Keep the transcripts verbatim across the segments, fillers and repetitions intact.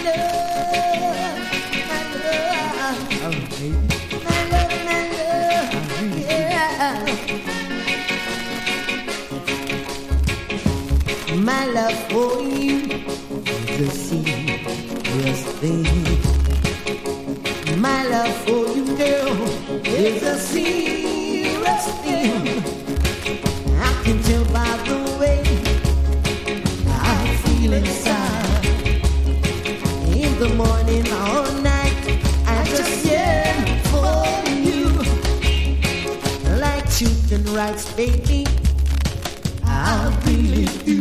love, my love, oh, baby. My love, my love, yeah. My love for you is a serious thing. My love for you, girl, is a serious thing. I can tell by the way I feel inside. In the morning or night, I just yearn for you. Like chicken rice, baby, I really do.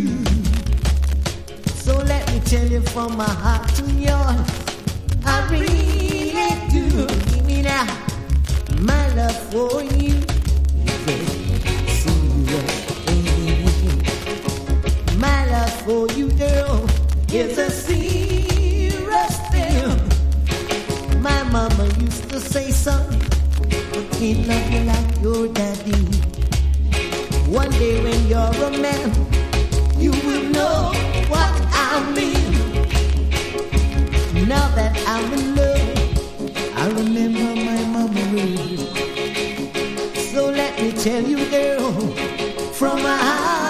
So let me tell you from my heart to yours, I really do. Give me now, my love for you is a serious thing. My love for you, girl, is a serious thing. My mama used to say, son, you can't love me like your daddy. One day when you're a man, you will know what I mean. Now that I'm in love, I remember my mama words. So let me tell you, girl, from my heart